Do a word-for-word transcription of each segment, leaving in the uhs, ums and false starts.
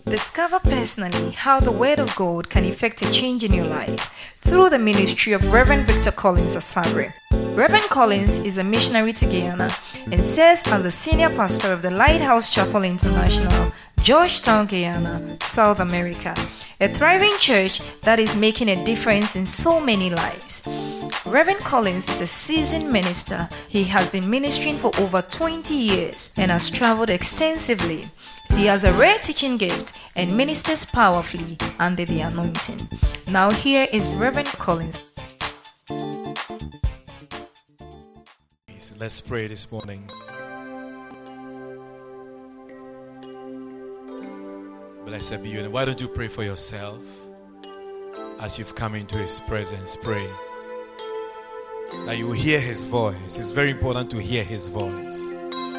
Discover personally how the Word of God can effect a change in your life through the ministry of Reverend Victor Collins Asare. Reverend Collins is a missionary to Guyana and serves as the senior pastor of the Lighthouse Chapel International, Georgetown, Guyana, South America, a thriving church that is making a difference in so many lives. Reverend Collins is a seasoned minister. He has been ministering for over twenty years and has traveled extensively. He has a rare teaching gift and ministers powerfully under the anointing. Now here is Reverend Collins. Let's pray this morning. Blessed be you. And why don't you pray for yourself as you've come into His presence? Pray that you will hear His voice. It's very important to hear His voice.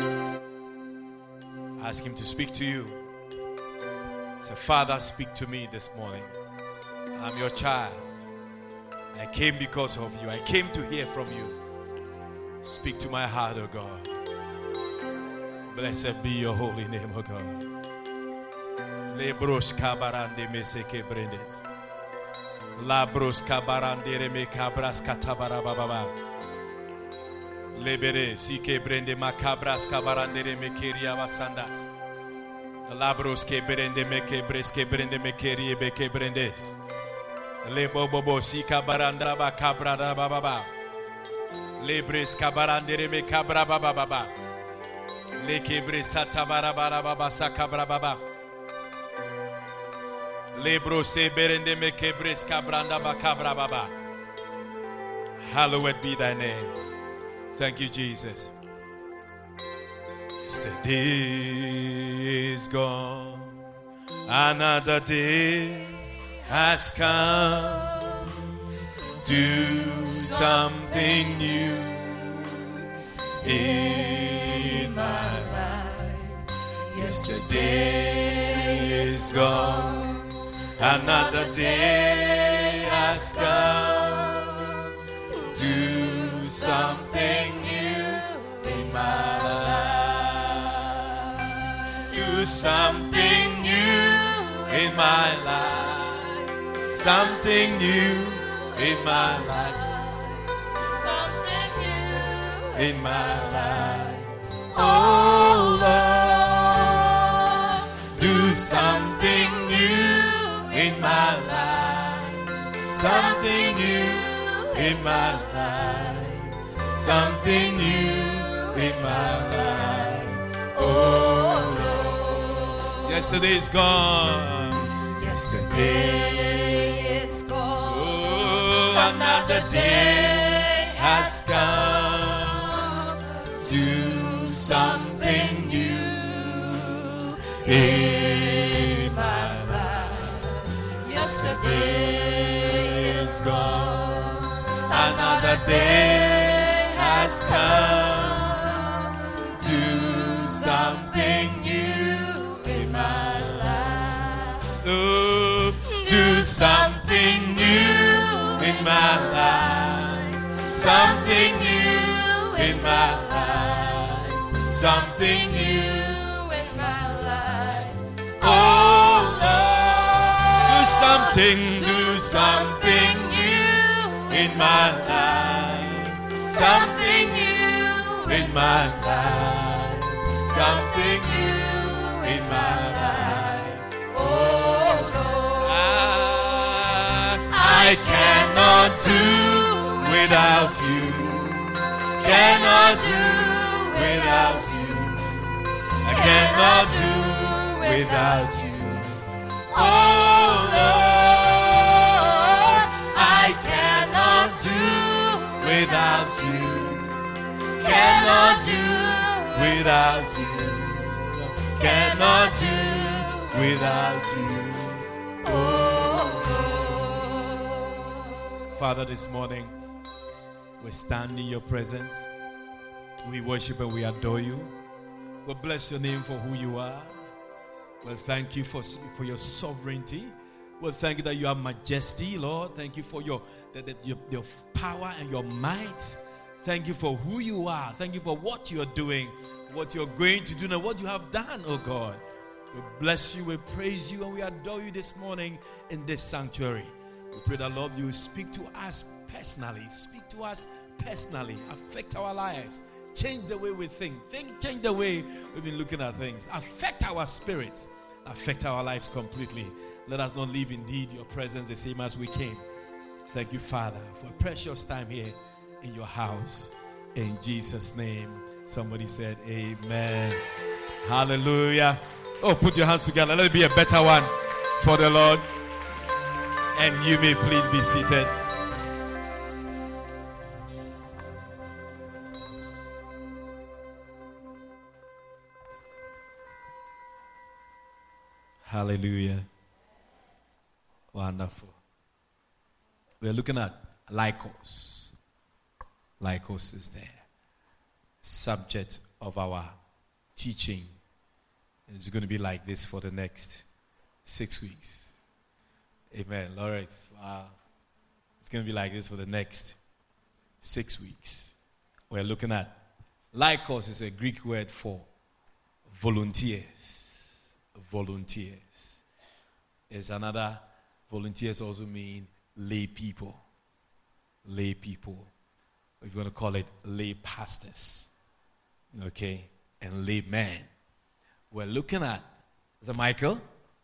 Ask Him to speak to you. Say, Father, speak to me this morning. I'm your child. I came because of you. I came to hear from you. Speak to my heart, O God. Blessed be your holy name, O God. Lebros kabarande meseke brendes. Labros kabarande reme kabras katabara baba. Lebere sike brende makabras kabarande reme keria basandas. Labros ke brende meke breske brende mekerie beke brendes. Lebo bobo sika baranda ba kabrada baba. Lebres kabarande reme kabra baba baba. Lekebre satabara baba baba sakabra baba. Lebro se berende me kebres kabranda bakabra baba. Hallowed be thy name. Thank you, Jesus. Yesterday is gone. Another day has come. Do something new in my life. Yesterday is gone. Another day has come. Do something new in my life. Do something new in my life. Something new in my life. Something new in my life. Oh Lord, do something new in my life, something new in my life, something new in my life. Oh Lord, yesterday is gone. Yesterday is gone. Oh, another day has come. Do something new in my life. Yesterday is gone. Another day has come. Do something new in my life. Oh, do something new in my life. Something new in my life. Something new in my life. Oh Lord, something, do something new in my life. Something new in my life. Something new in my life. Oh Lord, I, I cannot do without you. Cannot do without you. I cannot do without you. Oh Lord, I cannot do without you. Cannot do without you. Cannot do without you. Oh Lord. Father, this morning we stand in your presence. We worship and we adore you. We bless your name for who you are. Well, thank you for, for your sovereignty. Well, thank you that you are majesty, Lord. Thank you for your, the, the, your, your power and your might. Thank you for who you are. Thank you for what you are doing, what you're going to do, and what you have done, oh God. We bless you, we praise you, and we adore you this morning in this sanctuary. We pray that, Lord, you speak to us personally. Speak to us personally. Affect our lives. Change the way we think. Think, change the way we've been looking at things. Affect our spirits. Affect our lives completely. Let us not leave indeed your presence the same as we came. Thank you, Father, for a precious time here in your house. In Jesus' name. Somebody said amen. Hallelujah. Oh, put your hands together. Let it be a better one for the Lord. And you may please be seated. Hallelujah. Wonderful. We're looking at Lycos. Lycos is the subject of our teaching. It's going to be like this for the next six weeks. Amen. Lorex. Wow. It's going to be like this for the next six weeks. We're looking at Lycos is a Greek word for volunteers. Volunteers. It's another, volunteers also mean lay people. Lay people. If you want to call it lay pastors. Okay? And lay men. We're looking at, is it Michael?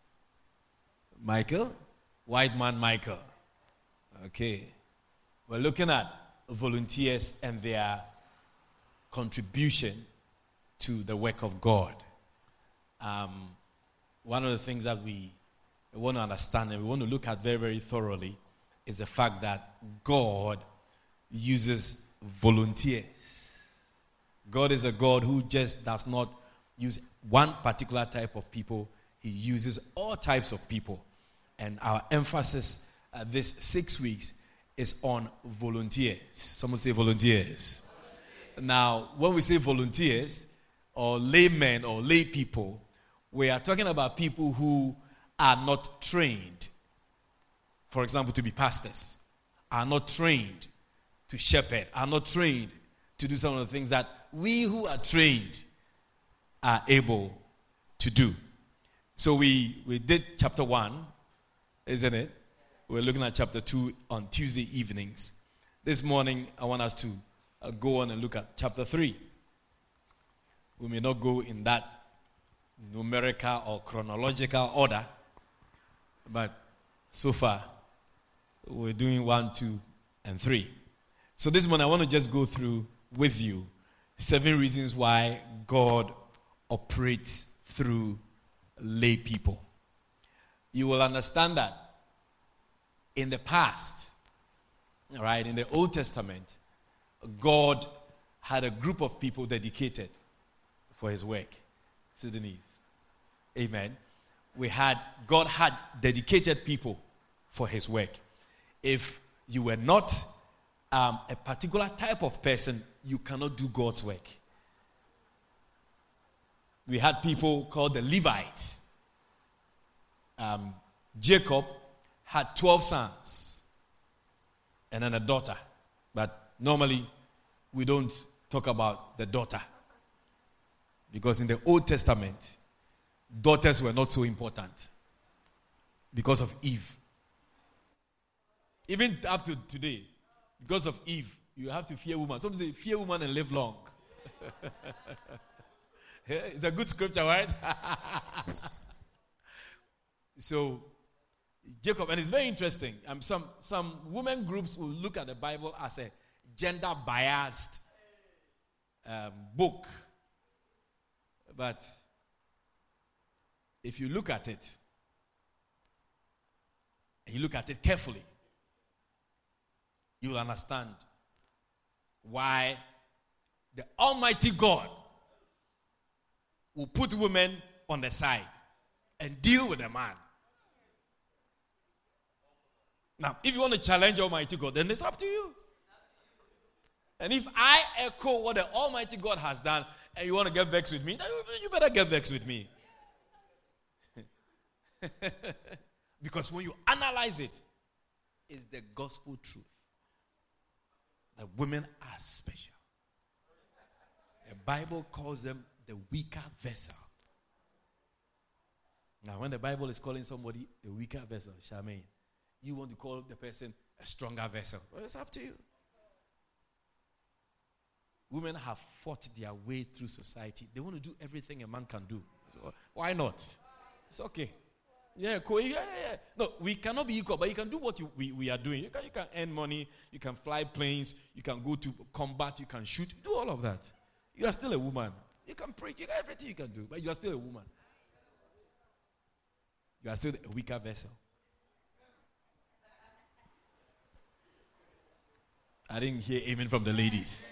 Michael? White man Michael. Okay. We're looking at volunteers and their contribution to the work of God. Um, one of the things that we want to understand and we want to look at very, very thoroughly is the fact that God uses volunteers. God is a God who just does not use one particular type of people. He uses all types of people. And our emphasis uh, this six weeks is on volunteers. Someone say volunteers. Now, when we say volunteers or laymen or lay people, we are talking about people who are not trained, for example, to be pastors, are not trained to shepherd, are not trained to do some of the things that we who are trained are able to do. So we, we did chapter one, isn't it? We're looking at chapter two on Tuesday evenings. This morning, I want us to uh, go on and look at chapter three. We may not go in that numerical or chronological order, but so far, we're doing one, two, and three. So this morning, I want to just go through with you seven reasons why God operates through lay people. You will understand that in the past, right, in the Old Testament, God had a group of people dedicated for his work. Sydney. Amen. We had, God had dedicated people for his work. If you were not um, a particular type of person, you cannot do God's work. We had people called the Levites. Um, Jacob had twelve sons and then a daughter. But normally, we don't talk about the daughter. Because in the Old Testament, daughters were not so important because of Eve. Even up to today, because of Eve, you have to fear woman. Some say, fear woman and live long. It's a good scripture, right? So, Jacob, and it's very interesting. Um, some, some women groups will look at the Bible as a gender-biased um, book. But if you look at it, and you look at it carefully, you will understand why the Almighty God will put women on the side and deal with the man. Now, if you want to challenge Almighty God, then it's up to you. And if I echo what the Almighty God has done, and you want to get vexed with me, then you better get vexed with me. Because when you analyze it, it's the gospel truth that women are special. The Bible calls them the weaker vessel. Now, when the Bible is calling somebody a weaker vessel, Charmaine, you want to call the person a stronger vessel. Well, it's up to you. Women have fought their way through society. They want to do everything a man can do. So why not? It's okay. Yeah, cool. Yeah, yeah, yeah. No, we cannot be equal, but you can do what you, we, we are doing. You can, you can earn money. You can fly planes. You can go to combat. You can shoot. Do all of that. You are still a woman. You can preach. You got everything you can do, but you are still a woman. You are still a weaker vessel. I didn't hear amen from the ladies.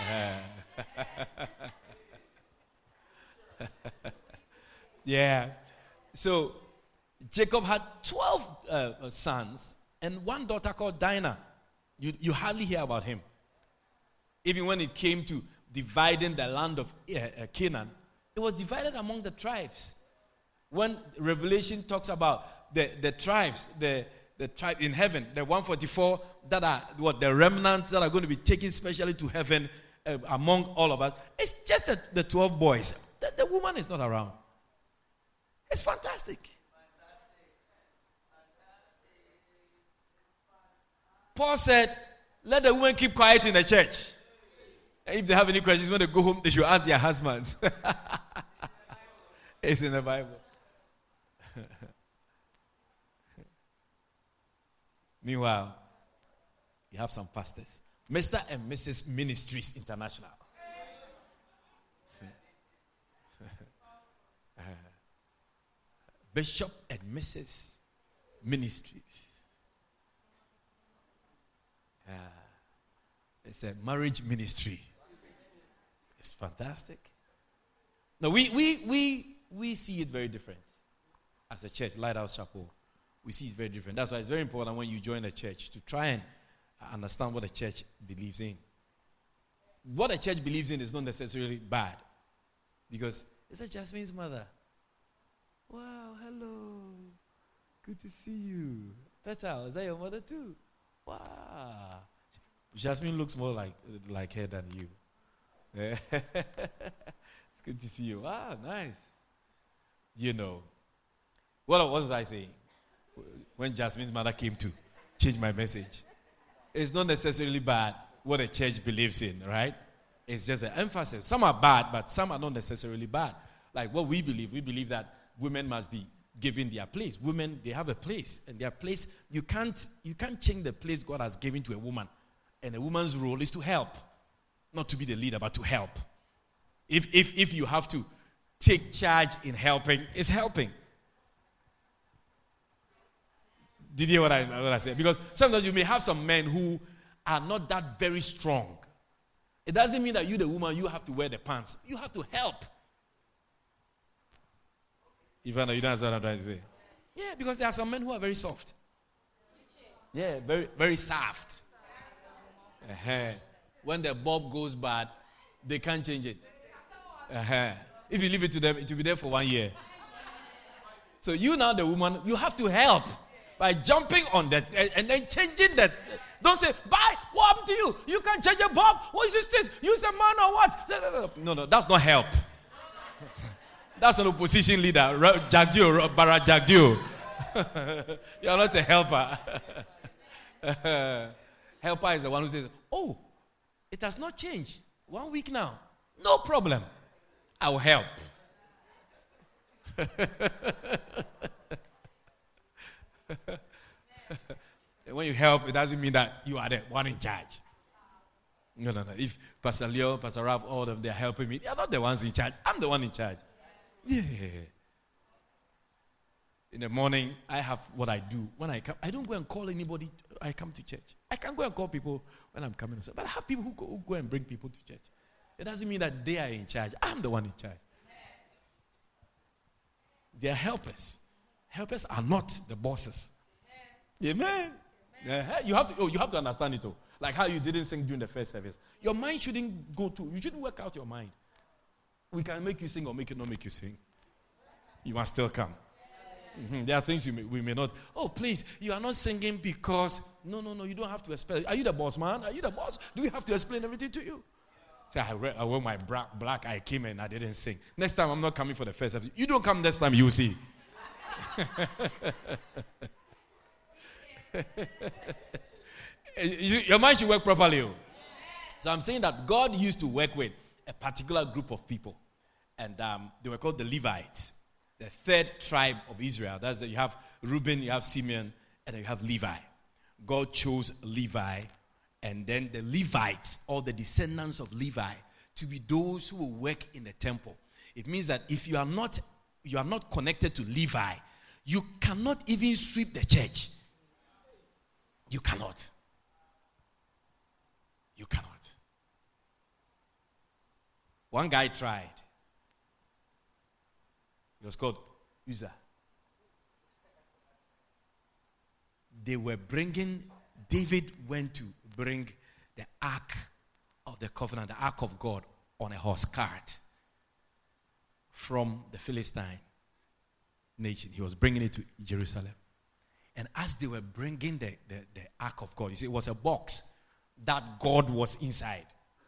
Yeah. So Jacob had twelve uh, sons and one daughter called Dinah. You, you hardly hear about him. Even when it came to dividing the land of uh, uh, Canaan, it was divided among the tribes. When Revelation talks about the, the tribes, the, the tribe in heaven, the one forty-four that are what the remnants that are going to be taken specially to heaven uh, among all of us, it's just the, the twelve boys. The, the woman is not around. It's fantastic. Paul said, let the women keep quiet in the church. And if they have any questions when they go home, they should ask their husbands. It's in the Bible. Meanwhile, you have some pastors. Mister and Missus Ministries International. Bishop and Missus Ministries. Uh, it's a marriage ministry. It's fantastic. No, we we we we see it very different. As a church, Lighthouse Chapel, we see it very different. That's why it's very important when you join a church to try and understand what the church believes in. What a church believes in is not necessarily bad. Because it's a Jasmine's mother. Wow, hello. Good to see you. Petal, is that your mother too? Wow. Jasmine looks more like like her than you. It's good to see you. Wow, nice. You know. What, what was I saying? When Jasmine's mother came to change my message. It's not necessarily bad what a church believes in, right? It's just an emphasis. Some are bad, but some are not necessarily bad. Like what we believe. We believe that women must be given their place. Women, they have a place. And their place, you can't, you can't change the place God has given to a woman. And a woman's role is to help. Not to be the leader, but to help. If, if, if you have to take charge in helping, it's helping. Did you hear what I, what I said? Because sometimes you may have some men who are not that very strong. It doesn't mean that you, the woman, you have to wear the pants. You have to help. Ivana, you don't understand what I'm trying to say? Yeah, because there are some men who are very soft. Yeah, very, very soft. Uh-huh. When the bulb goes bad, they can't change it. Uh-huh. If you leave it to them, it will be there for one year. So you now, the woman, you have to help by jumping on that and then changing that. Don't say, bye, what happened to you? You can't change a bulb. What is this? Use a man or what? No, no, that's not help. That's an opposition leader, Jagdio, Bara Jagdio. You are not a helper. Helper is the one who says, oh, it has not changed. One week now. No problem. I will help. And when you help, it doesn't mean that you are the one in charge. No, no, no. If Pastor Leo, Pastor Ralph, all of them, they're helping me, they are not the ones in charge. I'm the one in charge. Yeah. In the morning, I have what I do. When I come, I don't go and call anybody. I come to church. I can't go and call people when I'm coming. But I have people who go, who go and bring people to church. It doesn't mean that they are in charge. I'm the one in charge. They are helpers. Helpers are not the bosses. Amen. Amen. Uh-huh. You have to. Oh, you have to understand it. All. Like how you didn't sing during the first service. Your mind shouldn't go to. You shouldn't work out your mind. We can make you sing or make it not make you sing. You must still come. Mm-hmm. There are things you may, we may not. Oh, please, you are not singing because. No, no, no. You don't have to explain. Are you the boss, man? Are you the boss? Do we have to explain everything to you? So I, re- I wear my black, black. I came and I didn't sing. Next time I'm not coming for the first service. You don't come next time. You will see. Your mind should work properly. So I'm saying that God used to work with a particular group of people. And um, they were called the Levites. The third tribe of Israel. That's the, you have Reuben, you have Simeon, and then you have Levi. God chose Levi. And then the Levites, or the descendants of Levi, to be those who will work in the temple. It means that if you are not, you are not connected to Levi, you cannot even sweep the church. You cannot. You cannot. One guy tried. It was called Uzzah. They were bringing, David went to bring the Ark of the Covenant, the Ark of God, on a horse cart from the Philistine nation. He was bringing it to Jerusalem. And as they were bringing the, the, the Ark of God, you see, it was a box that God was inside.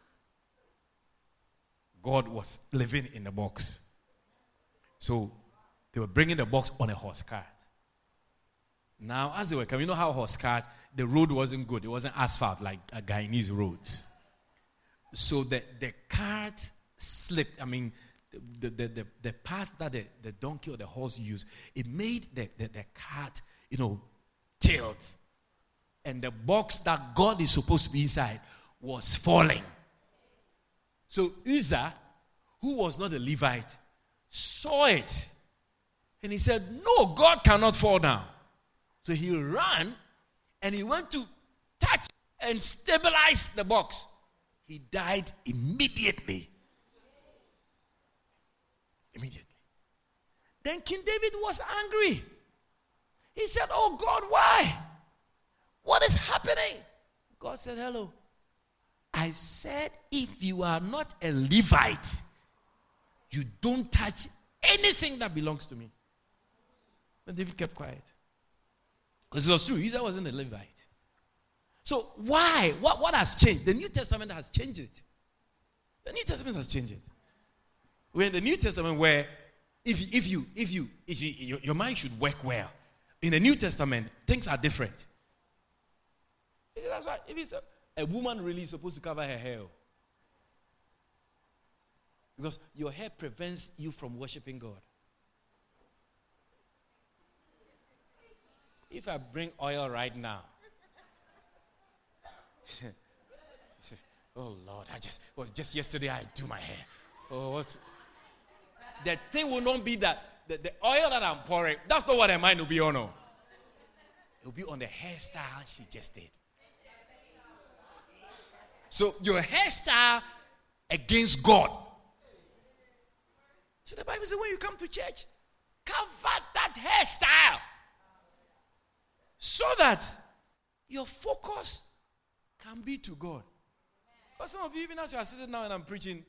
God was living in the box. So they were bringing the box on a horse cart. Now, as they were coming, you know how horse cart, the road wasn't good. It wasn't asphalt like a Guyanese roads. So the, the cart slipped. I mean, the, the, the, the path that the, the donkey or the horse used, it made the, the, the cart, you know, tilt. And the box that God is supposed to be inside was falling. So Uzzah, who was not a Levite, saw it. And he said, no, God cannot fall down. So he ran and he went to touch and stabilize the box. He died immediately. Immediately. Then King David was angry. He said, oh God, why? What is happening? God said, hello. I said, if you are not a Levite, you don't touch anything that belongs to me. But David kept quiet. Because it was true. Uzzah wasn't a Levite. So why? What, what has changed? The New Testament has changed it. The New Testament has changed it. We're in the New Testament where if, if you, if you, if you, your, your mind should work well. In the New Testament, things are different. You see, that's why if it's a, a woman really is supposed to cover her hair. Because your hair prevents you from worshiping God. If I bring oil right now, say, oh Lord, I just, well, just yesterday I do my hair. Oh, what? The thing will not be that the, the oil that I'm pouring, that's not what her mind will be on. No. It will be on the hairstyle she just did. So your hairstyle against God. So the Bible says when you come to church, cover that hairstyle. So that your focus can be to God. But some of you, even as you are sitting now and I'm preaching,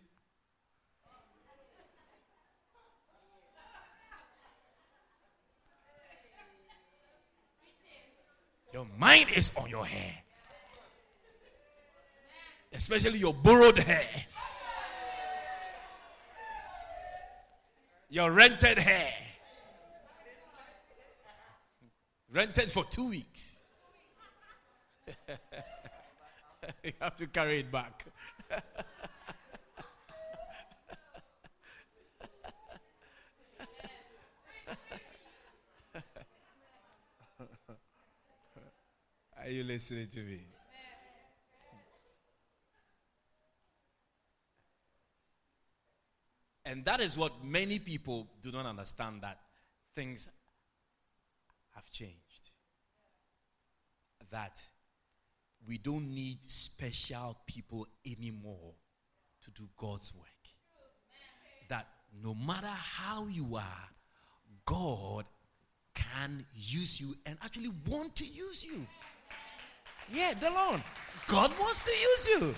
your mind is on your hair. Especially your borrowed hair. Your rented hair. Rented for two weeks. You have to carry it back. Are you listening to me? And that is what many people do not understand, that things have changed. That we don't need special people anymore to do God's work. That no matter how you are, God can use you and actually want to use you. Yeah, the Lord. God wants to use you.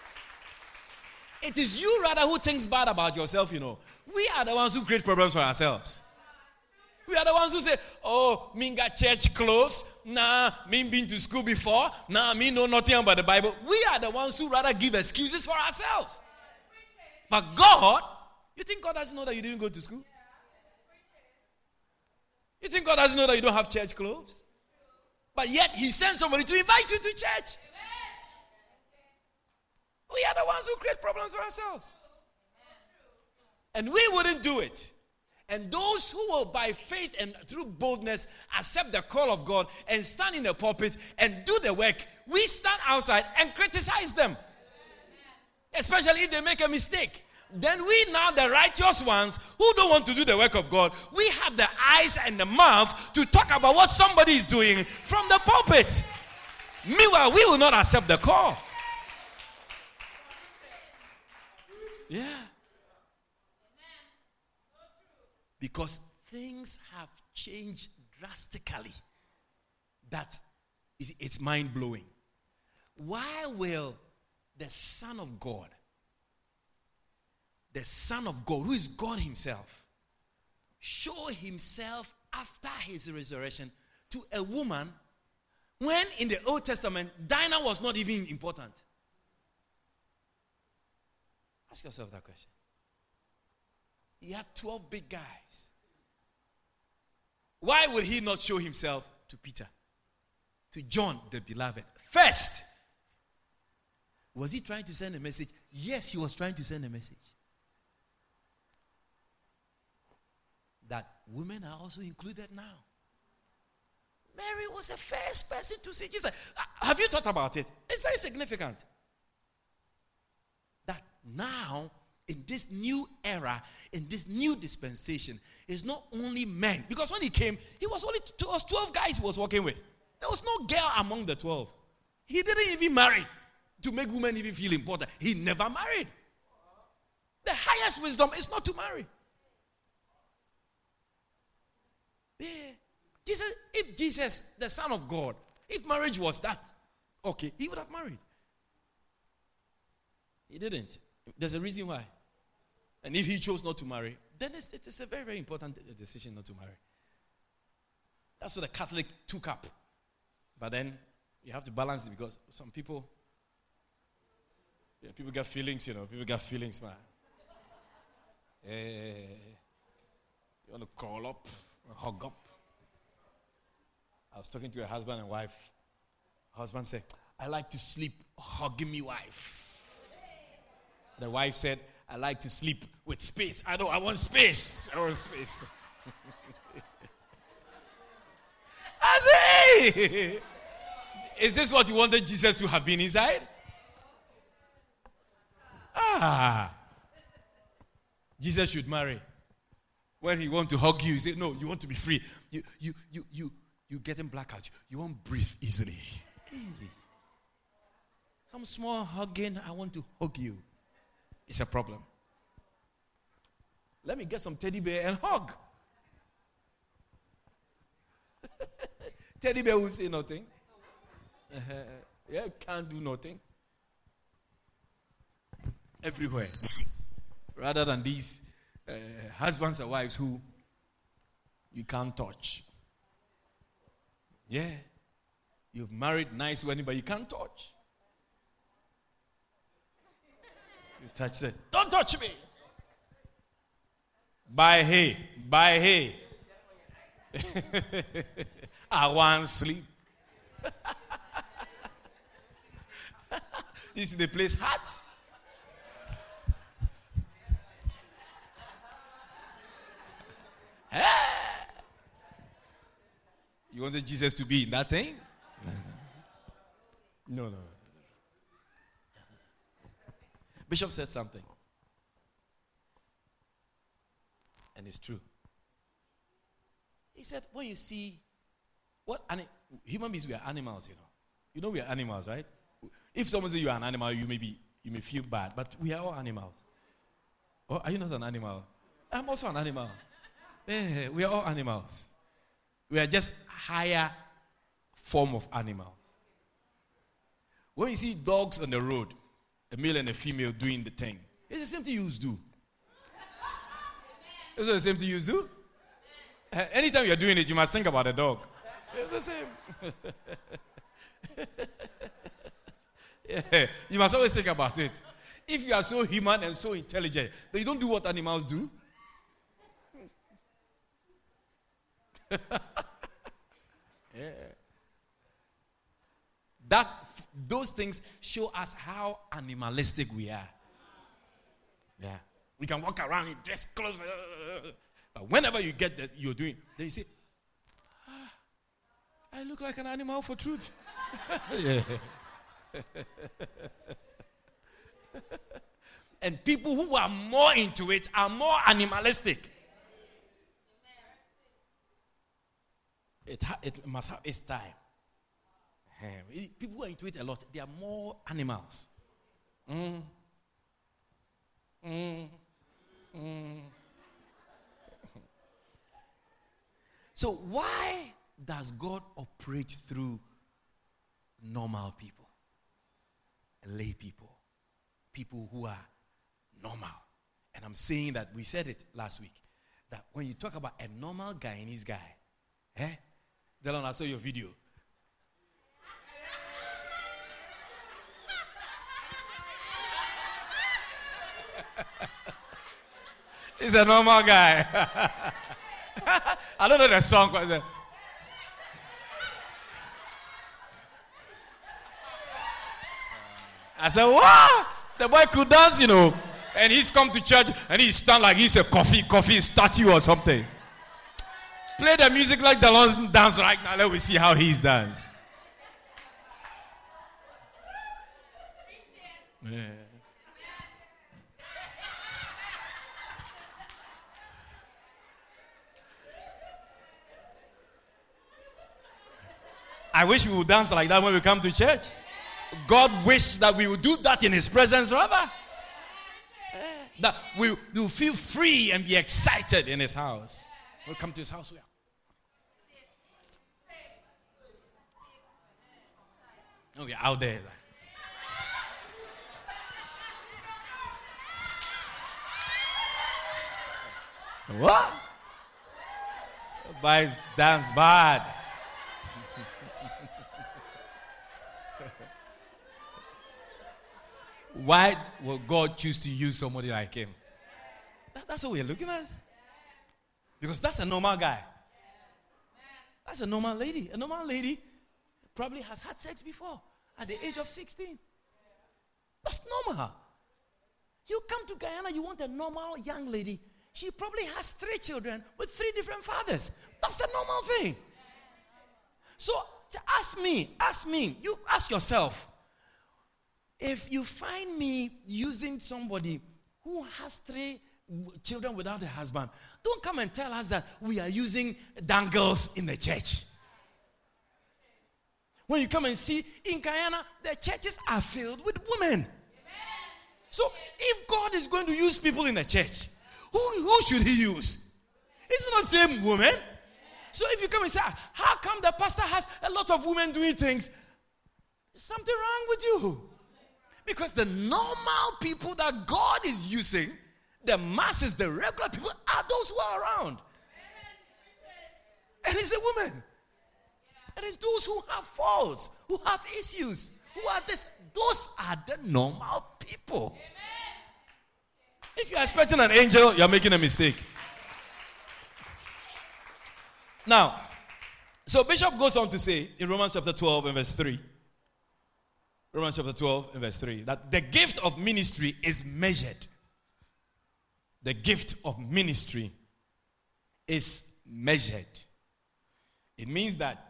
It is you rather who thinks bad about yourself, you know. We are the ones who create problems for ourselves. We are the ones who say, oh, me got church clothes. Nah, me been to school before. Nah, me know nothing about the Bible. We are the ones who rather give excuses for ourselves. But God, you think God doesn't know that you didn't go to school? You You think God doesn't know that you don't have church clothes? But yet he sends somebody to invite you to church. We are the ones who create problems for ourselves. And we wouldn't do it. And those who will by faith and through boldness accept the call of God and stand in the pulpit and do the work, we stand outside and criticize them. Especially if they make a mistake. Then we now, the righteous ones who don't want to do the work of God, we have the eyes and the mouth to talk about what somebody is doing from the pulpit. Meanwhile, we will not accept the call. Yeah. Because things have changed drastically. That is, it's mind-blowing. Why will the Son of God, the Son of God, who is God himself, show himself after his resurrection to a woman when in the Old Testament, Dinah was not even important? Ask yourself that question. He had twelve big guys. Why would he not show himself to Peter, to John, the beloved? First, was he trying to send a message? Yes, he was trying to send a message. That women are also included now. Mary was the first person to see Jesus. Have you thought about it? It's very significant. That now, in this new era, in this new dispensation, it's not only men. Because when he came, he was only it was twelve guys he was working with. There was no girl among the twelve. He didn't even marry to make women even feel important. He never married. The highest wisdom is not to marry. Yeah. Jesus, if Jesus, the Son of God, if marriage was that, okay, he would have married. He didn't. There's a reason why. And if he chose not to marry, then it's, it's a very, very important decision not to marry. That's what the Catholic took up. But then you have to balance it because some people, yeah, people get feelings, you know. People get feelings, man. Yeah, you want to crawl up, hug up. I was talking to a husband and wife. Husband said, I like to sleep hugging me wife. The wife said, I like to sleep with space. I know, I want space. I want space. I say, hey, is this what you wanted Jesus to have been inside? Ah. Jesus should marry. When he want to hug you, he say, no, you want to be free. You you you you you getting blackout. You won't breathe easily. Some small hugging, I want to hug you. It's a problem. Let me get some teddy bear and hug. Teddy bear will say nothing. Uh-huh. Yeah, can't do nothing. Everywhere. Rather than these uh, husbands and wives who you can't touch. Yeah. You've married nice wedding, but you can't touch. You touch it. Don't touch me. Buy hay. Buy hay. I want sleep. You see the place hot? You wanted Jesus to be in that thing? No, no. no. Bishop said something. And it's true. He said, when you see what ani- human beings, we are animals, you know. You know we are animals, right? If someone says you are an animal, you may be you may feel bad, but we are all animals. Oh, are you not an animal? I'm also an animal. Yeah, we are all animals. We are just higher form of animals. When you see dogs on the road, a male and a female doing the thing, it's the same thing you do. It's the same thing you do. Uh, anytime you're doing it, you must think about the dog. It's the same. Yeah, you must always think about it. If you are so human and so intelligent, then you don't do what animals do. Yeah. That those things show us how animalistic we are. Yeah. We can walk around in dress clothes. But whenever you get that you're doing, then you say, ah, I look like an animal for truth. Yeah. And people who are more into it are more animalistic. It, ha- it must have its time. People who are into it a lot, they are more animals. Mm. Mm. Mm. So why does God operate through normal people, lay people, people who are normal? And I'm saying that we said it last week, that when you talk about a normal Guyanese guy, eh? Delon, I saw your video. He's a normal guy. I don't know the song. But I said, wow, the boy could dance, you know. And he's come to church and he stand like he's a coffee, coffee statue or something. Play the music like the Lord's dance right now. Let me see how he's dance. Yeah. I wish we would dance like that when we come to church. God wished that we would do that in His presence, rather. That we will feel free and be excited in His house. We'll come to His house. We are. Oh, we are out there. What? Boys dance bad. Why will God choose to use somebody like him? That, that's what we're looking at. Because that's a normal guy. That's a normal lady. A normal lady probably has had sex before at the age of sixteen. That's normal. You come to Guyana, you want a normal young lady. She probably has three children with three different fathers. That's the normal thing. So ask me, ask me, you ask yourself, if you find me using somebody who has three children without a husband, don't come and tell us that we are using dangles in the church. When you come and see, in Guyana, the churches are filled with women. So if God is going to use people in the church, who, who should He use? It's not the same woman. So if you come and say, how come the pastor has a lot of women doing things? There's something wrong with you. Because the normal people that God is using, the masses, the regular people, are those who are around. And it's a woman. And it's those who have faults, who have issues, who are this. Those are the normal people. If you're expecting an angel, you're making a mistake. Now, so Bishop goes on to say in Romans chapter twelve and verse three, Romans chapter twelve and verse three, that the gift of ministry is measured. The gift of ministry is measured. It means that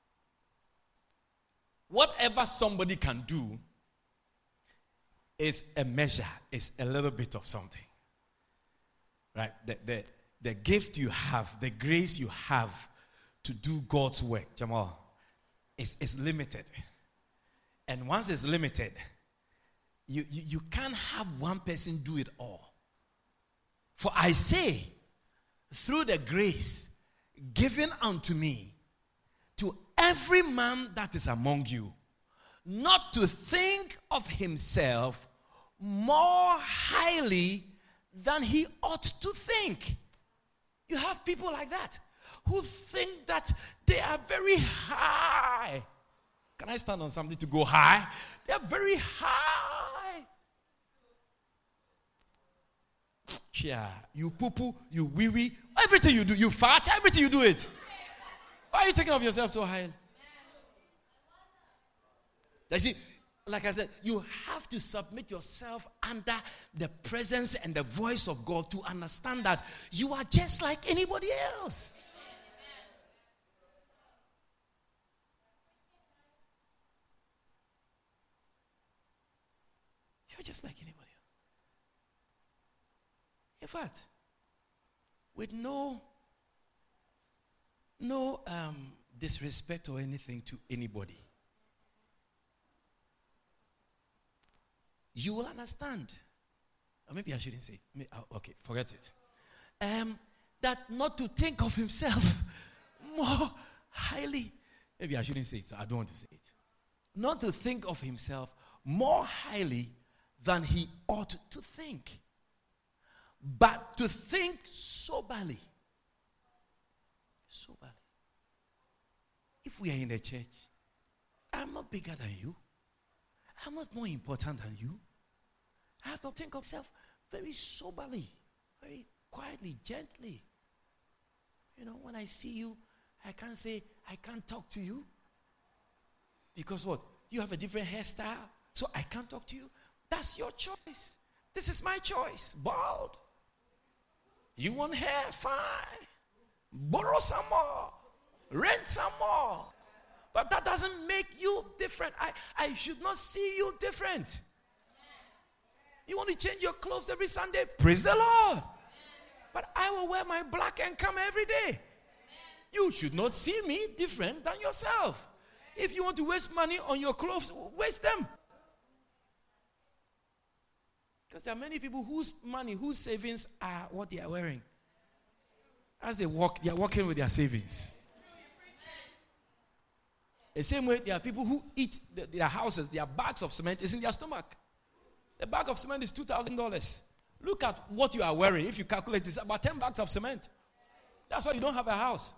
whatever somebody can do is a measure, is a little bit of something. Right? The, the, the gift you have, the grace you have to do God's work, Jamal, is, is limited. And once it's limited, you, you, you can't have one person do it all. For I say, through the grace given unto me, to every man that is among you, not to think of himself more highly than he ought to think. You have people like that who think that they are very high. Can I stand on something to go high? They are very high. Yeah, you poo poo, you wee wee, everything you do, you fart, everything you do it. Why are you taking of yourself so highly? You see, like I said, you have to submit yourself under the presence and the voice of God to understand that you are just like anybody else. You're just like anybody else. In fact, with no no um, disrespect or anything to anybody, you will understand. Or maybe I shouldn't say. Okay, forget it. Um, that not to think of himself more highly. Maybe I shouldn't say it, so I don't want to say it. Not to think of himself more highly than he ought to think, but to think soberly. Soberly. If we are in the church, I'm not bigger than you. I'm not more important than you. I have to think of myself very soberly, very quietly, gently. You know, when I see you, I can't say, I can't talk to you. Because what? You have a different hairstyle, so I can't talk to you. That's your choice. This is my choice. Bald. You want hair? Fine. Borrow some more. Rent some more. But that doesn't make you different. I, I should not see you different. You want to change your clothes every Sunday? Praise the Lord. But I will wear my black and come every day. You should not see me different than yourself. If you want to waste money on your clothes, waste them. Because there are many people whose money, whose savings are what they are wearing. As they walk, they are walking with their savings. The same way, there are people who eat the, their houses, their bags of cement is in their stomach. The bag of cement is two thousand dollars. Look at what you are wearing. If you calculate, it's about ten bags of cement. That's why you don't have a house.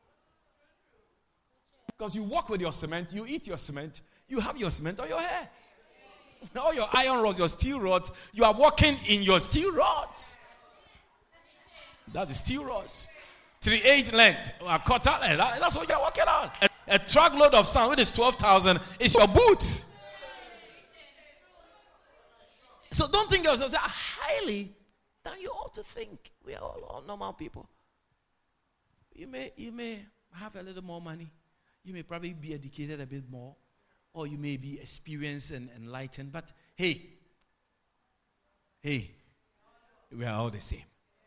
Because you walk with your cement, you eat your cement, you have your cement on your hair. All your iron rods, your steel rods, you are walking in your steel rods. That is steel rods. three eight length, a quarter length. That's what you are walking on. A, a truckload of sand, which is twelve thousand, is your boots. So don't think of yourself highly than you ought to think. We are all, all normal people. You may, you may have a little more money. You may probably be educated a bit more. Or you may be experienced and enlightened. But hey, hey, we are all the same.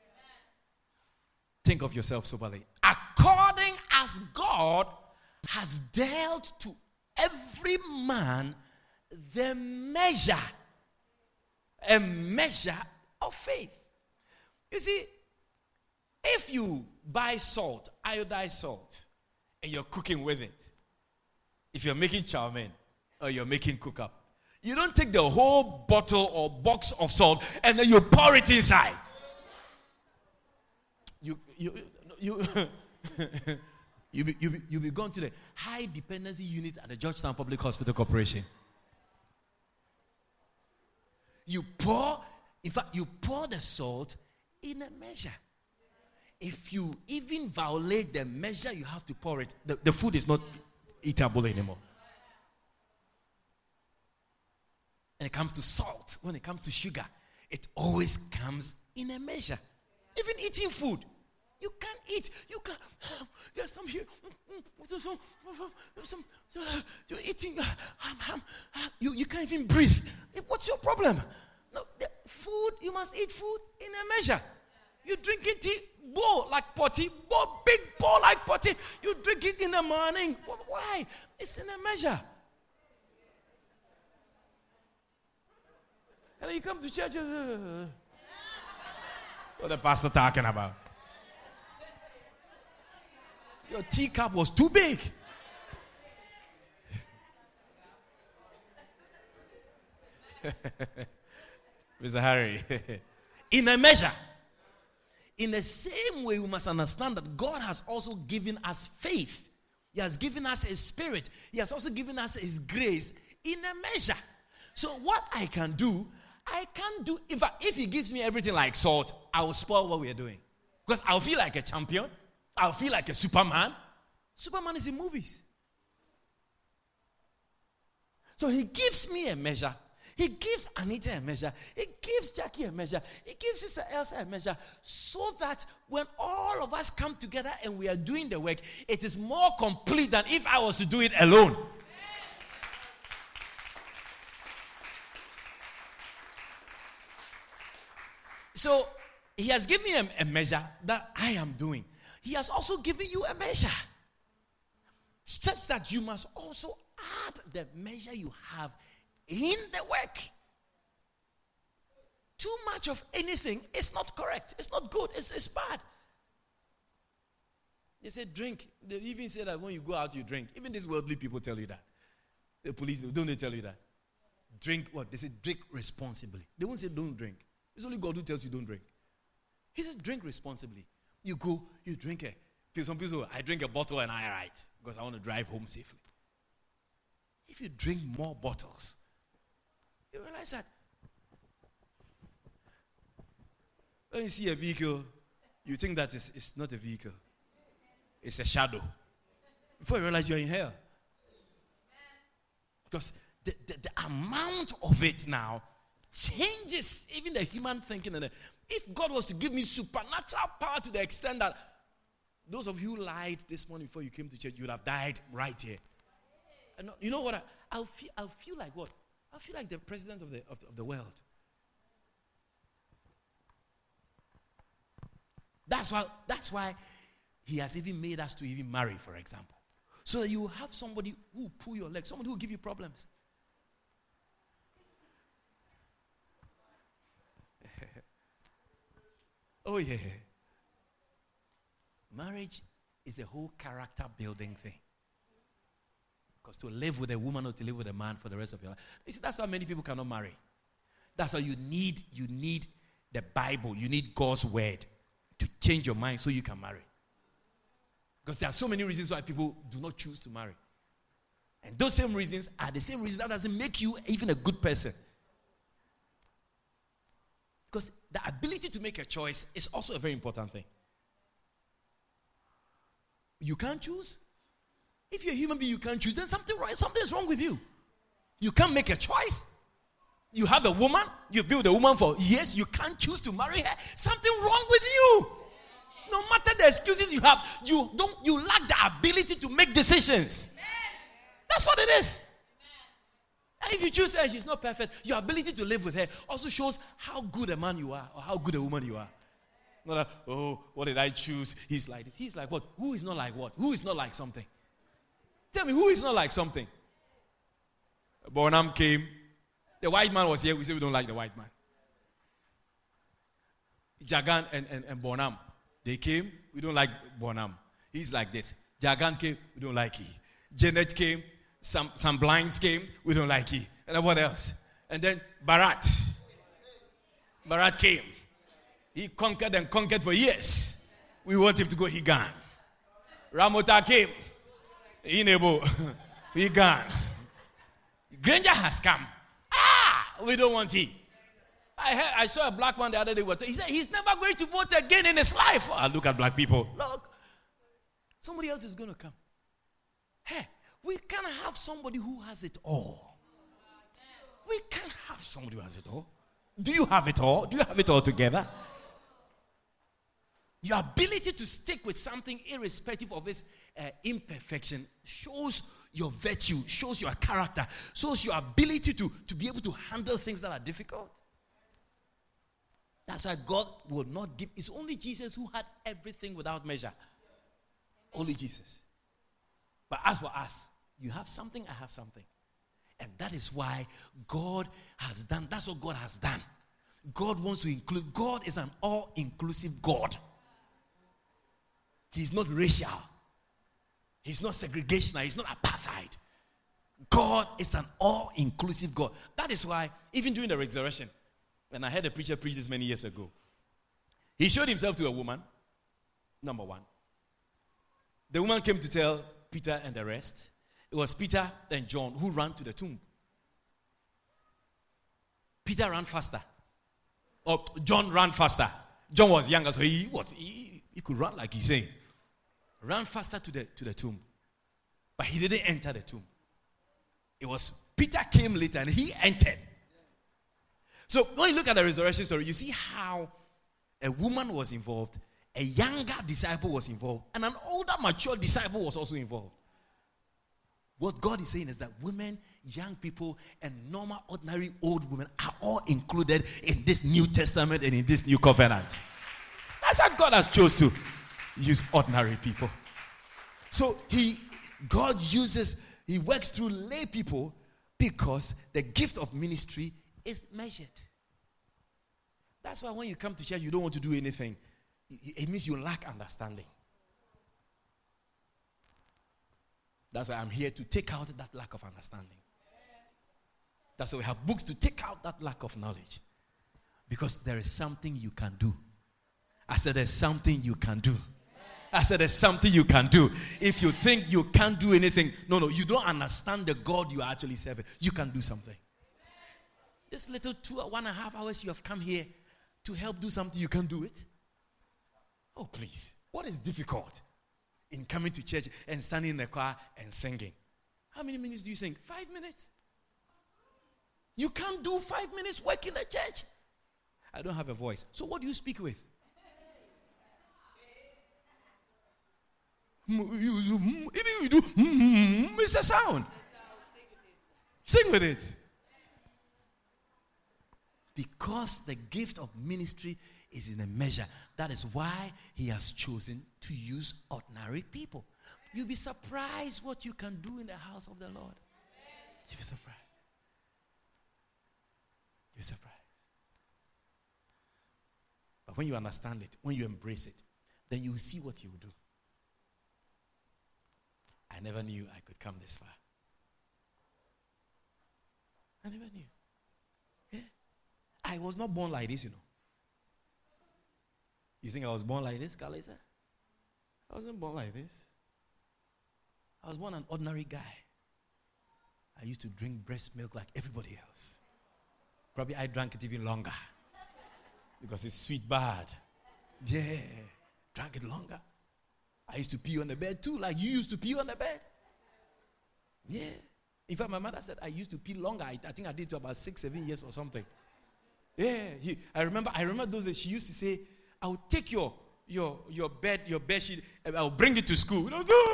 Think of yourself soberly. According as God has dealt to every man the measure, a measure of faith. You see, if you buy salt, iodized salt, and you're cooking with it, if you're making chow mein or you're making cook up, you don't take the whole bottle or box of salt and then you pour it inside. You you you you be, you be, you be gone to the high dependency unit at the Georgetown Public Hospital Corporation. You pour, in fact, you pour the salt in a measure. If you even violate the measure you have to pour it, the, the food is not eatable anymore. And it comes to salt, when it comes to sugar, it always comes in a measure. Even eating food, you can't eat. You can't. There's some here. There's some. There's some you're eating. You you can't even breathe. What's your problem? No, the food. You must eat food in a measure. You drinking tea, bowl like potty, bowl big bowl like potty. You drink it in the morning. Why? It's in a measure. And then you come to church. Uh, what the pastor talking about? Your teacup was too big. Mister Harry. In a measure. In the same way, we must understand that God has also given us faith. He has given us His Spirit. He has also given us His grace in a measure. So what I can do, I can't do. In fact, if He gives me everything like salt, I will spoil what we are doing. Because I'll feel like a champion. I'll feel like a Superman. Superman is in movies. So he gives me a measure. He gives Anita a measure. He gives Jackie a measure. He gives Sister Elsa a measure. So that when all of us come together and we are doing the work, it is more complete than if I was to do it alone. So he has given me a, a measure that I am doing. He has also given you a measure, such that you must also add the measure you have in the work. Too much of anything is not correct. It's not good. It's, it's bad. They say drink. They even say that when you go out, you drink. Even these worldly people tell you that. The police, don't they tell you that? Drink what? They say drink responsibly. They won't say don't drink. It's only God who tells you don't drink. He says drink responsibly. You go, you drink it. Some people say, I drink a bottle and I write because I want to drive home safely. If you drink more bottles, you realize that when you see a vehicle, you think that it's, it's not a vehicle. It's a shadow. Before you realize you're in hell. Because the, the, the amount of it now changes even the human thinking. And the, if God was to give me supernatural power to the extent that those of you who lied this morning before you came to church, you would have died right here. And you know what? I, I'll feel. I'll feel like what? I'll feel like the president of the of, of the world. That's why. That's why he has even made us to even marry, for example, so that you will have somebody who will pull your leg, somebody who will give you problems. Oh yeah. Marriage is a whole character building thing. Because to live with a woman or to live with a man for the rest of your life, you see, that's why many people cannot marry. That's why you need you need the Bible, you need God's word to change your mind so you can marry. Because there are so many reasons why people do not choose to marry. And those same reasons are the same reasons that doesn't make you even a good person. Because the ability to make a choice is also a very important thing. You can't choose. If you're a human being, you can't choose. Then something wrong, something is wrong with you. You can't make a choice. You have a woman. You've been with a woman for years. You can't choose to marry her. Something wrong with you. No matter the excuses you have, you don't. You lack the ability to make decisions. That's what it is. And if you choose her, she's not perfect. Your ability to live with her also shows how good a man you are or how good a woman you are. Not like, oh, what did I choose? He's like this. He's like what? Who is not like what? Who is not like something? Tell me, who is not like something? Bonham came. The white man was here. We say we don't like the white man. Jagan and, and, and Bonham, they came. We don't like Bonham. He's like this. Jagan came. We don't like he. Janet came. Some some blinds came. We don't like he. And then what else? And then Barat. Barat came. He conquered and conquered for years. We want him to go. He gone. Ramota came. He nebo. He gone. Granger has come. Ah, we don't want him. I heard, I saw a black man the other day. He said he's never going to vote again in his life. Oh, look at black people. Look, somebody else is going to come. Hey, we can't have somebody who has it all. We can't have somebody who has it all. Do you have it all? Do you have it all together? Your ability to stick with something irrespective of its uh, imperfection shows your virtue, shows your character, shows your ability to, to be able to handle things that are difficult. That's why God will not give. It's only Jesus who had everything without measure. Only Jesus. But as for us, you have something, I have something. And that is why God has done, that's what God has done. God wants to include, God is an all-inclusive God. He's not racial. He's not segregational. He's not apartheid. God is an all-inclusive God. That is why, even during the resurrection, and I heard a preacher preach this many years ago, he showed himself to a woman, number one. The woman came to tell Peter and the rest. It was Peter and John who ran to the tomb. Peter ran faster. Or John ran faster. John was younger, so he was he, he could run like he's saying. Ran faster to the to the tomb. But he didn't enter the tomb. It was Peter came later and he entered. So when you look at the resurrection story, you see how a woman was involved, a younger disciple was involved, and an older, mature disciple was also involved. What God is saying is that women, young people, and normal, ordinary old women are all included in this New Testament and in this new covenant. That's how God has chose to use ordinary people. So he, God uses, he works through lay people because the gift of ministry is measured. That's why when you come to church, you don't want to do anything. It means you lack understanding. That's why I'm here to take out that lack of understanding. That's why we have books to take out that lack of knowledge. Because there is something you can do. I said there's something you can do. I said there's something you can do. If you think you can't do anything, no, no, you don't understand the God you are actually serving. You can do something. This little two, one and a half hours you have come here to help do something, you can do it. Oh, please. What is difficult in coming to church and standing in the car and singing? How many minutes do you sing? Five minutes. You can't do five minutes work in the church. I don't have a voice. So what do you speak with? Even you do, it's a sound. Sing with it. Because the gift of ministry is in a measure. That is why he has chosen to use ordinary people. You'll be surprised what you can do in the house of the Lord. You'll be surprised. You'll be surprised. But when you understand it, when you embrace it, then you will see what you will do. I never knew I could come this far. I never knew. Yeah. I was not born like this, you know. You think I was born like this, Kalisa? I wasn't born like this. I was born an ordinary guy. I used to drink breast milk like everybody else. Probably I drank it even longer. Because it's sweet bad. Yeah. Drank it longer. I used to pee on the bed too, like you used to pee on the bed. Yeah. In fact, my mother said I used to pee longer. I, I think I did it to about six, seven years or something. Yeah. He, I remember I remember those days she used to say, I'll take your your your bed, your bed sheet, and I'll bring it to school.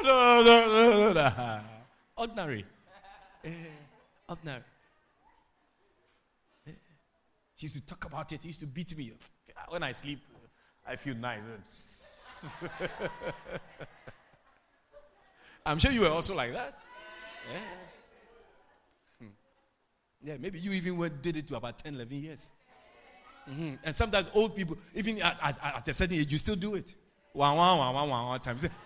Ordinary. Yeah. Ordinary. Yeah. She used to talk about it. She used to beat me. When I sleep, I feel nice. I'm sure you were also like that. Yeah. Hmm. Yeah, maybe you even went, did it to about ten, eleven years. Mm-hmm. And sometimes old people, even at, at, at a certain age, you still do it. One, one, one, one, one, one time. Say,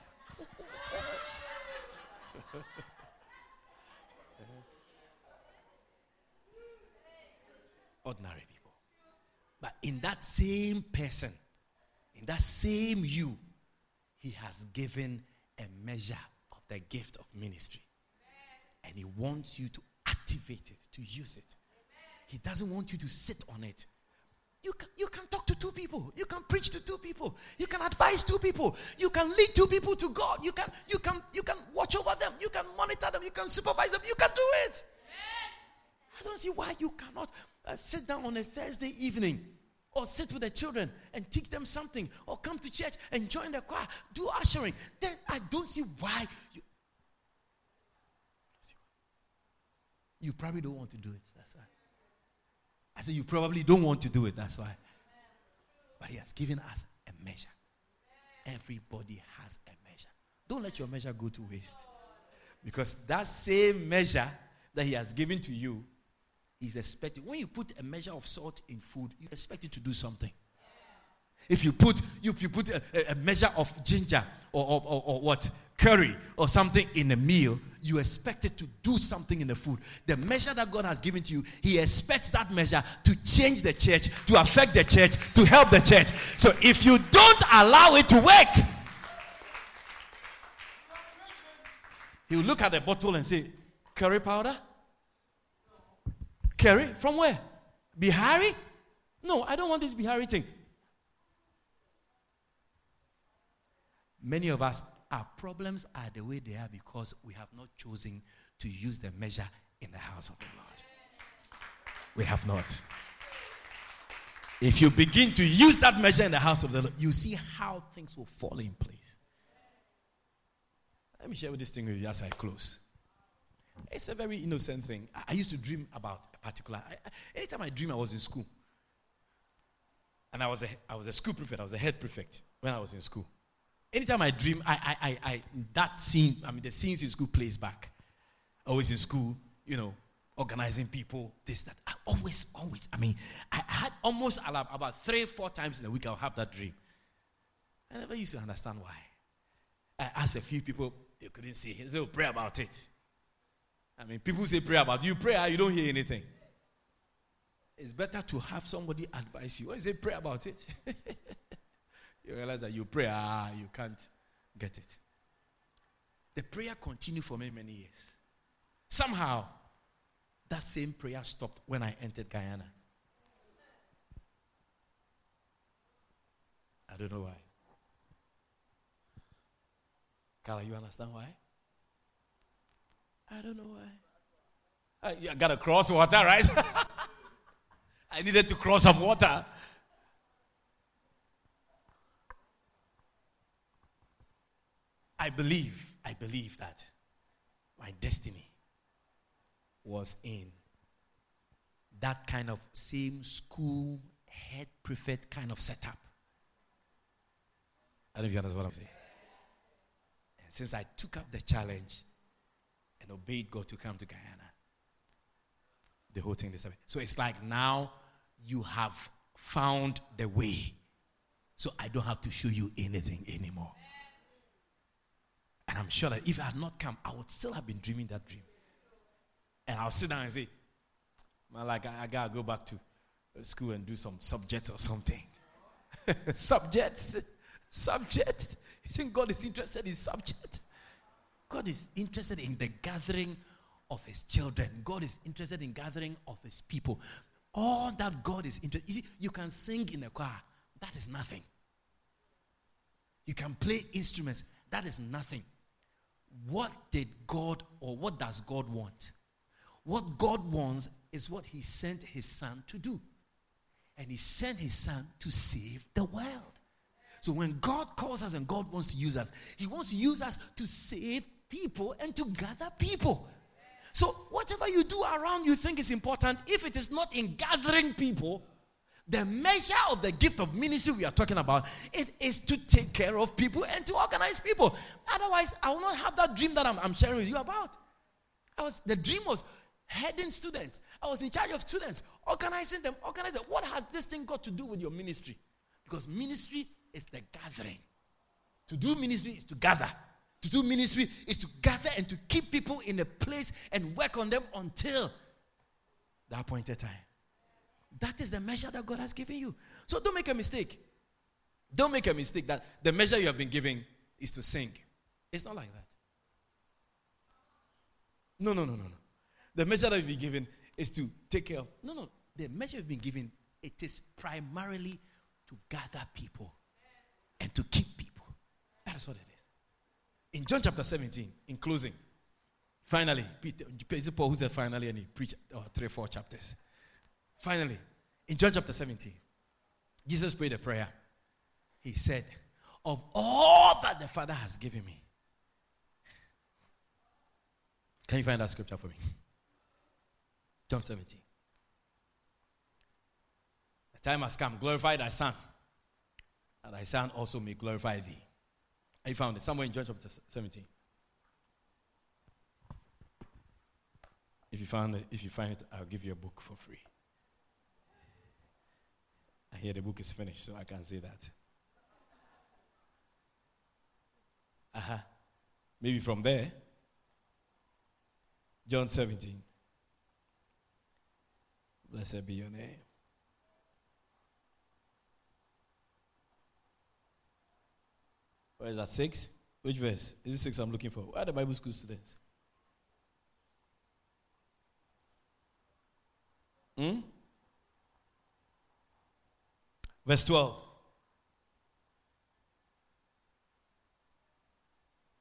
ordinary people. But in that same person, in that same you, he has given a measure of the gift of ministry. And he wants you to activate it, to use it. He doesn't want you to sit on it. You can, you can talk to two people. You can preach to two people. You can advise two people. You can lead two people to God. You can, you can, you can watch over them. You can monitor them. You can supervise them. You can do it. I don't see why you cannot uh, sit down on a Thursday evening or sit with the children and teach them something, or come to church and join the choir, do ushering. Then I don't see why you. You probably don't want to do it. That's why. I said you probably don't want to do it. That's why. But he has given us a measure. Everybody has a measure. Don't let your measure go to waste. Because that same measure that he has given to you, he's expecting. When you put a measure of salt in food, you expect it to do something. If you put if you put a, a measure of ginger or, or, or, or what curry or something in a meal, you expect it to do something in the food. The measure that God has given to you, he expects that measure to change the church, to affect the church, to help the church. So if you don't allow it to work, he will look at the bottle and say, curry powder? Curry? From where? Bihari? No, I don't want this Bihari thing. Many of us our problems are the way they are because we have not chosen to use the measure in the house of the Lord. We have not. If you begin to use that measure in the house of the Lord, you see how things will fall in place. Let me share this thing with you as I close. It's a very innocent thing. I, I used to dream about a particular. I, I, anytime I dream, I was in school, and I was a I was a school prefect. I was a head prefect when I was in school. Anytime I dream, I I I, I that scene. I mean, the scenes in school plays back. Always in school, you know, organizing people, this, that. I always, always, I mean, I had almost about three, four times in a week, I'll have that dream. I never used to understand why. I asked a few people, they couldn't say, they said, oh, pray about it. I mean, people say pray about it. You pray, you don't hear anything. It's better to have somebody advise you. When you say pray about it, you realize that you pray, ah, you can't get it. The prayer continued for many, many years. Somehow, that same prayer stopped when I entered Guyana. I don't know why. Carla, you understand why? I don't know why. I, I got to cross water, right? I needed to cross some water. I believe, I believe that my destiny was in that kind of same school head prefect kind of setup. I don't know if you understand what I'm saying. And since I took up the challenge and obeyed God to come to Guyana, the whole thing is so it's like now you have found the way. So I don't have to show you anything anymore. And I'm sure that if I had not come, I would still have been dreaming that dream. And I'll sit down and say, man, like I, I gotta go back to school and do some subjects or something. subjects, subjects. You think God is interested in subjects? God is interested in the gathering of his children. God is interested in gathering of his people. All that God is interested. You see, you can sing in a choir. That is nothing. You can play instruments. That is nothing. What did God or what does God want? What God wants is what he sent his son to do. And he sent his son to save the world. So when God calls us and God wants to use us, he wants to use us to save people and to gather people. So whatever you do around you think is important, if it is not in gathering people, the measure of the gift of ministry we are talking about, it is to take care of people and to organize people. Otherwise, I will not have that dream that I'm, I'm sharing with you about. I was the dream was heading students. I was in charge of students, organizing them, organizing them. What has this thing got to do with your ministry? Because ministry is the gathering. To do ministry is to gather. To do ministry is to gather and to keep people in a place and work on them until the appointed time. That is the measure that God has given you. So don't make a mistake. Don't make a mistake that the measure you have been given is to sing. It's not like that. No, no, no, no, no. The measure that you've been given is to take care of. No, no. The measure you've been given, it is primarily to gather people and to keep people. That is what it is. In John chapter seventeen, in closing, finally, Peter, Peter Paul who said finally, and he preached oh, three, four chapters. Finally, in John chapter seventeen, Jesus prayed a prayer. He said, of all that the Father has given me. Can you find that scripture for me? John seventeen. The time has come. Glorify thy Son, and thy Son also may glorify thee. I found it somewhere in John chapter seventeen. If you found it, if you find it, I'll give you a book for free. I hear the book is finished, so I can say that. Uh-huh. Maybe from there. John seventeen. Blessed be your name. Where is that? Six? Which verse? Is it six I'm looking for? Where are the Bible school students? Hmm? Verse twelve.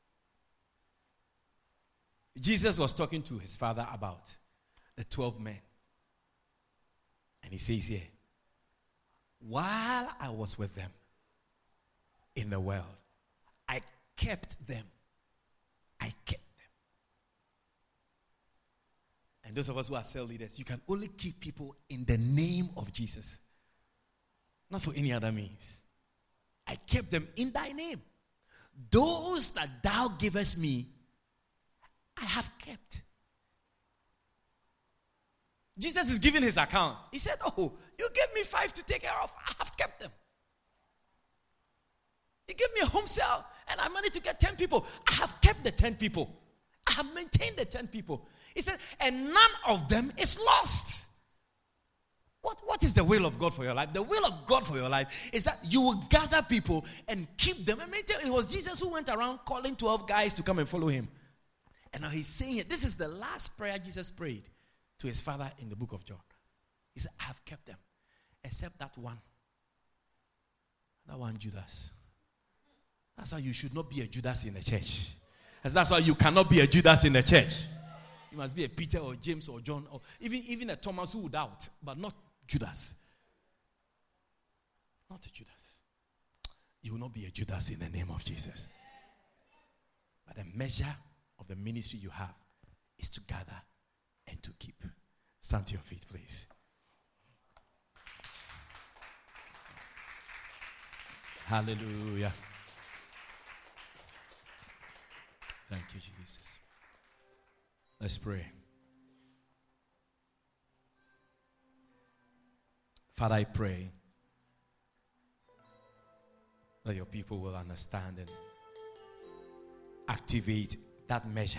Jesus was talking to his father about the twelve men. And he says here, while I was with them in the world, I kept them. I kept them. And those of us who are cell leaders, you can only keep people in the name of Jesus. Not for any other means. I kept them in thy name. Those that thou givest me, I have kept. Jesus is giving his account. He said, oh, you gave me five to take care of. I have kept them. You gave me a home cell and I managed to get ten people. I have kept the ten people. I have maintained the ten people. He said, and none of them is lost. What, what is the will of God for your life? The will of God for your life is that you will gather people and keep them. And maintain. It was Jesus who went around calling twelve guys to come and follow him. And now he's saying it. This is the last prayer Jesus prayed to his father in the book of John. He said, I have kept them. Except that one. That one Judas. That's why you should not be a Judas in the church. That's why you cannot be a Judas in the church. You must be a Peter or James or John or even, even a Thomas who would doubt, but not Judas. Not a Judas. You will not be a Judas in the name of Jesus. But the measure of the ministry you have is to gather and to keep. Stand to your feet, please. Hallelujah. Thank you, Jesus. Let's pray. Father, I pray that your people will understand and activate that measure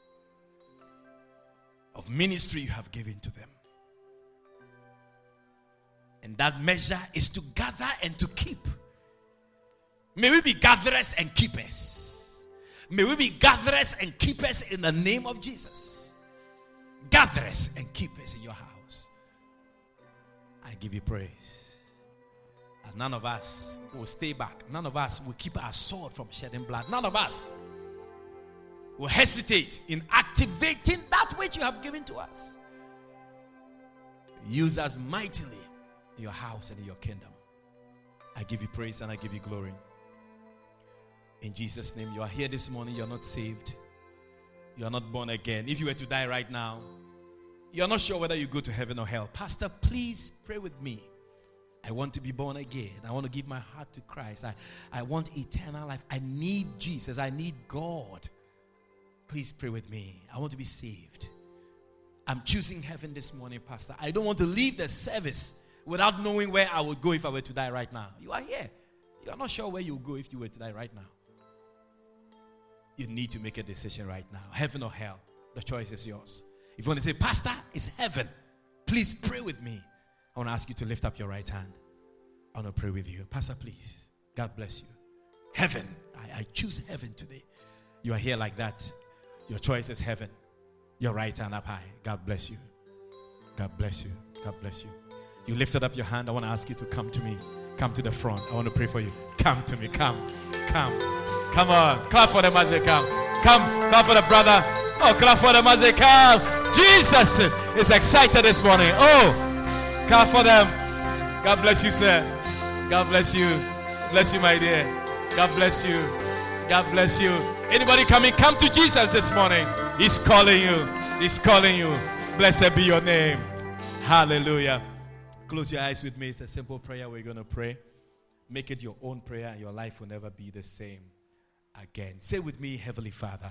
of ministry you have given to them. And that measure is to gather and to keep. May we be gatherers and keepers. May we be gatherers and keepers in the name of Jesus. Gatherers and keepers in your house. I give you praise. And none of us will stay back. None of us will keep our sword from shedding blood. None of us will hesitate in activating that which you have given to us. Use us mightily in your house and in your kingdom. I give you praise and I give you glory. In Jesus' name, you are here this morning, you are not saved. You are not born again. If you were to die right now, you are not sure whether you go to heaven or hell. Pastor, please pray with me. I want to be born again. I want to give my heart to Christ. I, I want eternal life. I need Jesus. I need God. Please pray with me. I want to be saved. I'm choosing heaven this morning, Pastor. I don't want to leave the service without knowing where I would go if I were to die right now. You are here. You are not sure where you will go if you were to die right now. You need to make a decision right now. Heaven or hell. The choice is yours. If you want to say, Pastor, it's heaven, please pray with me. I want to ask you to lift up your right hand. I want to pray with you. Pastor, please. God bless you. Heaven. I, I choose heaven today. You are here like that. Your choice is heaven. Your right hand up high. God bless you. God bless you. God bless you. You lifted up your hand. I want to ask you to come to me. Come to the front. I want to pray for you. Come to me. Come. Come. Come on. Clap for them as they come. Come. Clap for the brother. Oh, clap for them as they come. Jesus is excited this morning. Oh, clap for them. God bless you, sir. God bless you. Bless you, my dear. God bless you. God bless you. Anybody coming? Come to Jesus this morning. He's calling you. He's calling you. Blessed be your name. Hallelujah. Close your eyes with me. It's a simple prayer we're going to pray. Make it your own prayer and your life will never be the same again. Say with me, Heavenly Father,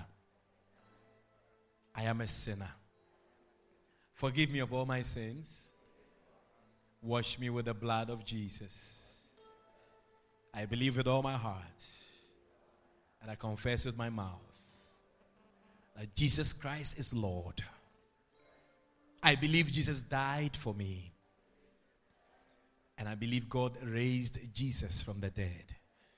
I am a sinner. Forgive me of all my sins. Wash me with the blood of Jesus. I believe with all my heart and I confess with my mouth that Jesus Christ is Lord. I believe Jesus died for me. And I believe God raised Jesus from the dead.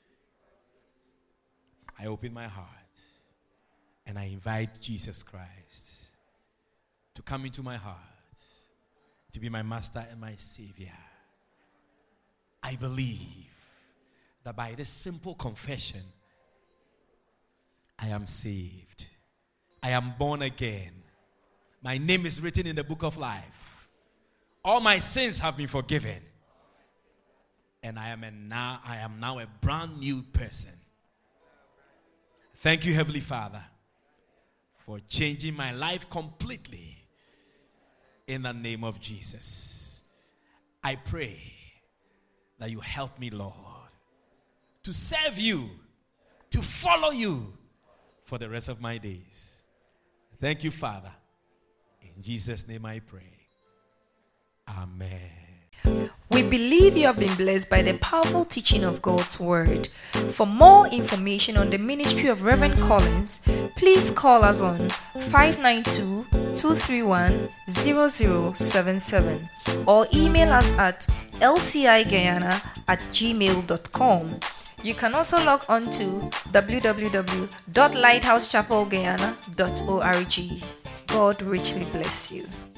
I open my heart and I invite Jesus Christ to come into my heart, to be my master and my savior. I believe that by this simple confession, I am saved. I am born again. My name is written in the book of life. All my sins have been forgiven. And I am a now I am now a brand new person. Thank you, Heavenly Father, for changing my life completely. In the name of Jesus, I pray that you help me, Lord, to serve you, to follow you for the rest of my days. Thank you, Father. In Jesus' name I pray. Amen. We believe you have been blessed by the powerful teaching of God's Word. For more information on the ministry of Reverend Collins, please call us on five nine two, two three one, zero zero seven seven or email us at l c i guyana at gmail dot com. You can also log on to w w w dot lighthouse chapel guyana dot org. God richly bless you.